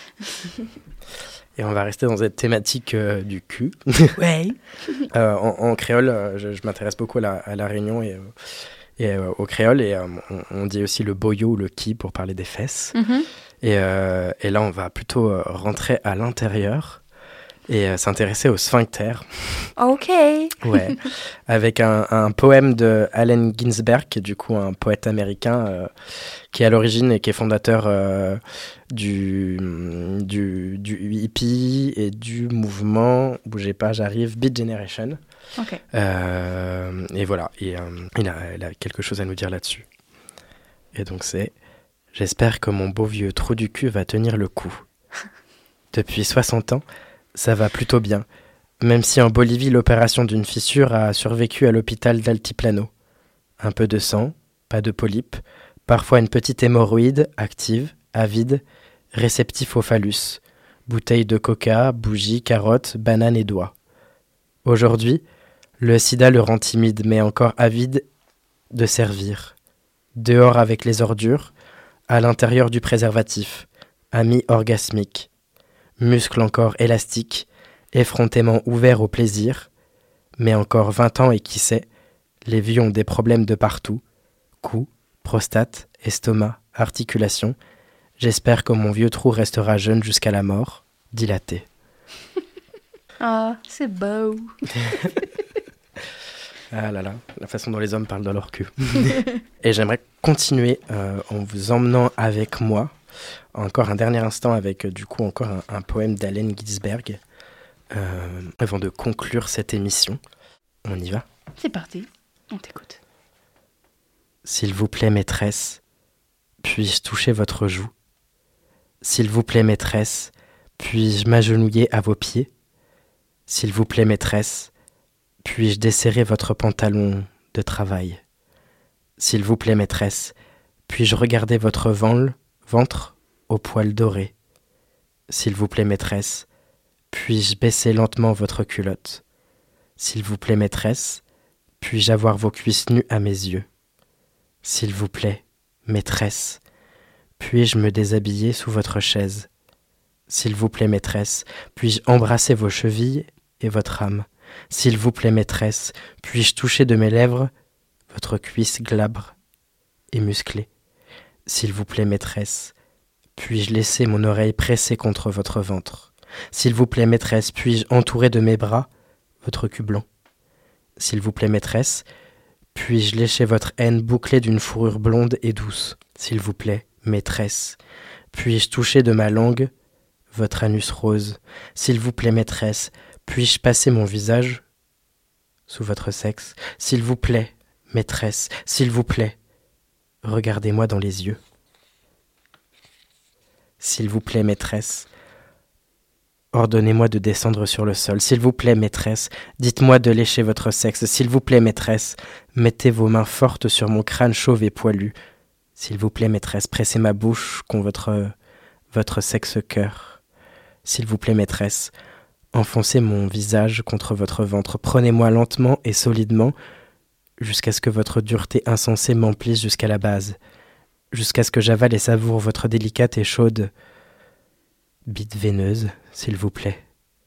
S7: Et on va rester dans cette thématique du cul.
S13: Ouais.
S7: En créole, je m'intéresse beaucoup à la Réunion et au créole. Et on dit aussi le boyo ou le ki pour parler des fesses. Mm-hmm. Et là, on va plutôt rentrer à l'intérieur et s'intéresser au sphincter.
S13: Ok.
S7: Ouais. Avec un poème de Allen Ginsberg, qui est du coup un poète américain qui est à l'origine et qui est fondateur du hippie et du mouvement, bougez pas, j'arrive, Beat Generation.
S13: Ok.
S7: Et voilà. Et il a quelque chose à nous dire là-dessus. Et donc c'est « J'espère que mon beau vieux trou du cul va tenir le coup ». Depuis 60 ans, ça va plutôt bien, même si en Bolivie l'opération d'une fissure a survécu à l'hôpital d'Altiplano. Un peu de sang, pas de polype, parfois une petite hémorroïde, active, avide, réceptif au phallus, bouteille de coca, bougie, carotte, banane et doigts. Aujourd'hui, le sida le rend timide mais encore avide de servir. Dehors avec les ordures, à l'intérieur du préservatif, ami orgasmique, muscle encore élastique, effrontément ouvert au plaisir, mais encore 20 ans et qui sait, les vieux ont des problèmes de partout, cou, prostate, estomac, articulation. J'espère que mon vieux trou restera jeune jusqu'à la mort, dilaté.
S13: Ah, c'est beau.
S7: Ah là là, la façon dont les hommes parlent dans leur cul. Et j'aimerais continuer en vous emmenant avec moi, encore un dernier instant avec du coup encore un poème d'Allen Ginsberg, avant de conclure cette émission. On y va ?
S13: C'est parti, on t'écoute.
S7: S'il vous plaît, maîtresse, puis-je toucher votre joue ? S'il vous plaît, maîtresse, puis-je m'agenouiller à vos pieds ? S'il vous plaît, maîtresse, puis-je desserrer votre pantalon de travail ? S'il vous plaît, maîtresse, puis-je regarder votre ventre aux poils dorés ? S'il vous plaît, maîtresse, puis-je baisser lentement votre culotte ? S'il vous plaît, maîtresse, puis-je avoir vos cuisses nues à mes yeux ? S'il vous plaît, maîtresse, puis-je me déshabiller sous votre chaise ? S'il vous plaît, maîtresse, puis-je embrasser vos chevilles et votre âme ? S'il vous plaît, maîtresse, puis-je toucher de mes lèvres votre cuisse glabre et musclée ? S'il vous plaît, maîtresse, puis-je laisser mon oreille pressée contre votre ventre ? S'il vous plaît, maîtresse, puis-je entourer de mes bras votre cul blanc ? S'il vous plaît, maîtresse, puis-je lécher votre haine bouclée d'une fourrure blonde et douce ? S'il vous plaît, maîtresse, puis-je toucher de ma langue votre anus rose ? S'il vous plaît, maîtresse, puis-je passer mon visage sous votre sexe ? S'il vous plaît, maîtresse, s'il vous plaît, regardez-moi dans les yeux. S'il vous plaît, maîtresse, ordonnez-moi de descendre sur le sol. S'il vous plaît, maîtresse, dites-moi de lécher votre sexe. S'il vous plaît, maîtresse, mettez vos mains fortes sur mon crâne chauve et poilu. S'il vous plaît, maîtresse, pressez ma bouche contre votre sexe-cœur. S'il vous plaît, maîtresse, enfoncez mon visage contre votre ventre. Prenez-moi lentement et solidement jusqu'à ce que votre dureté insensée m'emplisse jusqu'à la base, jusqu'à ce que j'avale et savoure votre délicate et chaude bite veineuse, s'il vous plaît.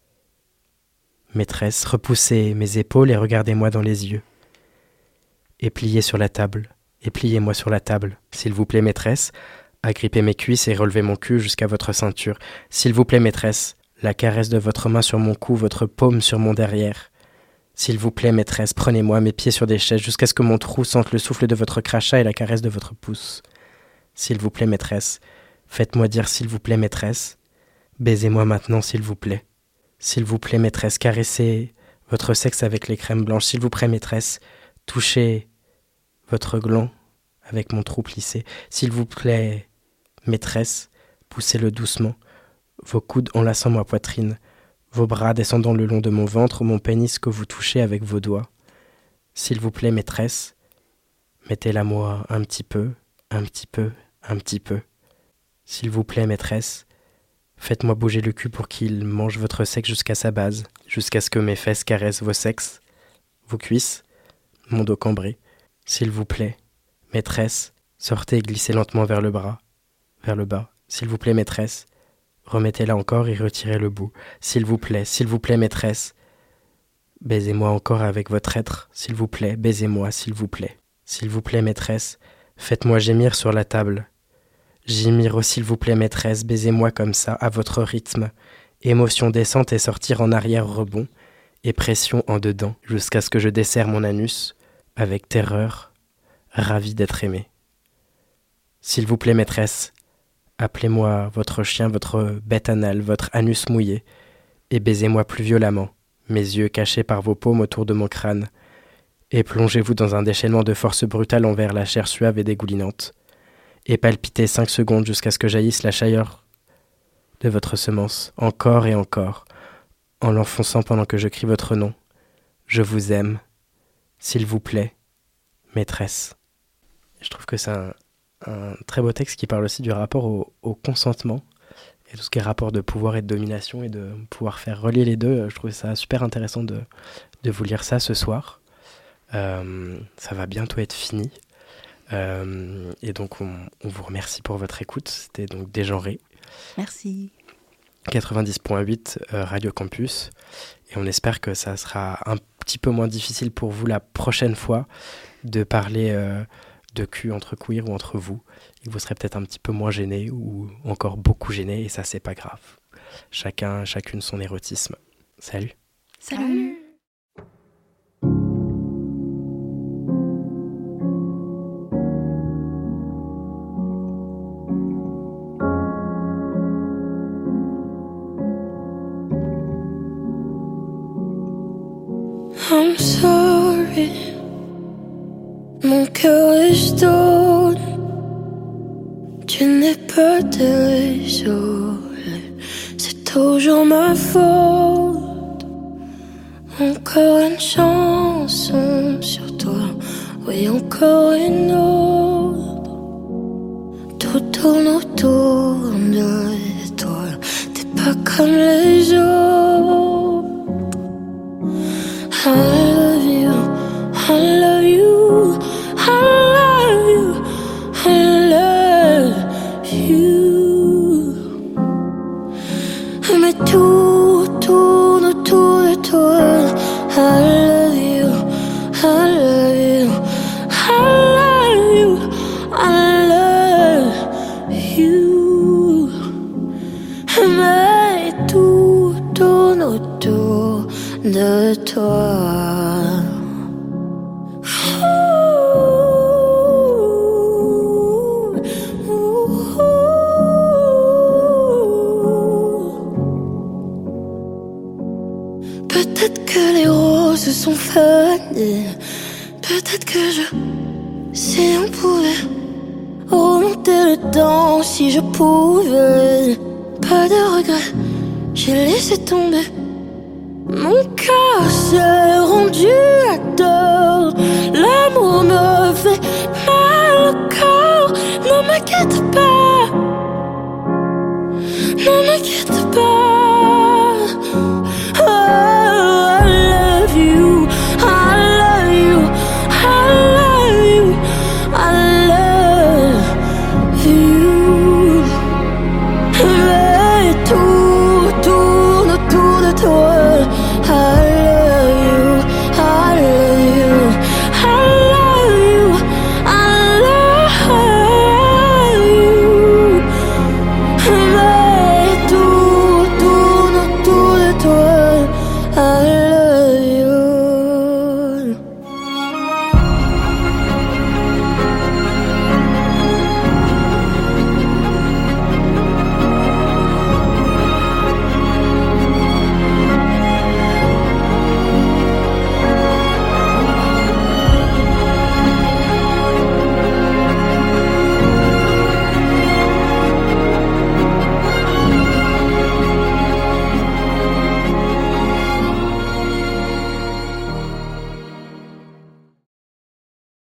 S7: Maîtresse, repoussez mes épaules et regardez-moi dans les yeux. Et pliez sur la table, et pliez-moi sur la table. S'il vous plaît, maîtresse, agrippez mes cuisses et relevez mon cul jusqu'à votre ceinture. S'il vous plaît, maîtresse, la caresse de votre main sur mon cou, votre paume sur mon derrière. S'il vous plaît, maîtresse, prenez-moi mes pieds sur des chaises jusqu'à ce que mon trou sente le souffle de votre crachat et la caresse de votre pouce. S'il vous plaît, maîtresse, faites-moi dire s'il vous plaît, maîtresse. Baisez-moi maintenant, s'il vous plaît. S'il vous plaît, maîtresse, caressez votre sexe avec les crèmes blanches. S'il vous plaît, maîtresse, touchez votre gland avec mon trou plissé. S'il vous plaît, maîtresse, poussez-le doucement, vos coudes enlaçant ma poitrine, vos bras descendant le long de mon ventre, mon pénis que vous touchez avec vos doigts. S'il vous plaît, maîtresse, mettez-la moi un petit peu, un petit peu, un petit peu. S'il vous plaît, maîtresse, faites-moi bouger le cul pour qu'il mange votre sexe jusqu'à sa base, jusqu'à ce que mes fesses caressent vos sexes, vos cuisses, mon dos cambré. S'il vous plaît, maîtresse, sortez et glissez lentement vers le bas. S'il vous plaît, maîtresse, remettez-la encore et retirez le bout. S'il vous plaît, maîtresse, baisez-moi encore avec votre être. S'il vous plaît, baisez-moi, s'il vous plaît. S'il vous plaît, maîtresse, faites-moi gémir sur la table. Gémir, s'il vous plaît, maîtresse, baisez-moi comme ça, à votre rythme. Émotion descente et sortir en arrière rebond, et pression en dedans, jusqu'à ce que je desserre mon anus, avec terreur, ravi d'être aimé. S'il vous plaît, maîtresse, appelez-moi votre chien, votre bête anale, votre anus mouillé, et baisez-moi plus violemment, mes yeux cachés par vos paumes autour de mon crâne, et plongez-vous dans un déchaînement de force brutale envers la chair suave et dégoulinante. et palpitez 5 secondes jusqu'à ce que jaillisse la chaleur de votre semence, encore et encore, en l'enfonçant pendant que je crie votre nom. Je vous aime, s'il vous plaît, maîtresse. Je trouve que c'est un très beau texte qui parle aussi du rapport au consentement et tout ce qui est rapport de pouvoir et de domination et de pouvoir faire relier les deux. Je trouve ça super intéressant de vous lire ça ce soir. Ça va bientôt être fini. Et donc on vous remercie pour votre écoute. C'était donc Dégenré.
S13: Merci.
S7: 90.8 Radio Campus. Et on espère que ça sera un petit peu moins difficile pour vous la prochaine fois de parler de cul entre queer ou entre vous. Et vous serez peut-être un petit peu moins gêné ou encore beaucoup gêné. Et ça, c'est pas grave. Chacune son érotisme. Salut.
S13: Salut.
S14: I'm sorry, mon cœur est stone. Tu n'es pas désolé, c'est toujours ma faute. Encore une chanson sur toi, oui encore une autre. Tout tourne autour de toi, t'es pas comme les autres. I love you, I love you, I love you, I love you. Mais tout tourne autour de toi. I love you, I love you, I love you, I love you. Mais tout tourne autour de toi. Peut-être que les roses sont fanées, peut-être que si on pouvait remonter le temps, si je pouvais, pas de regrets, j'ai laissé tomber. Mon cœur s'est rendu à tort. L'amour me fait mal au corps. Ne m'inquiète pas,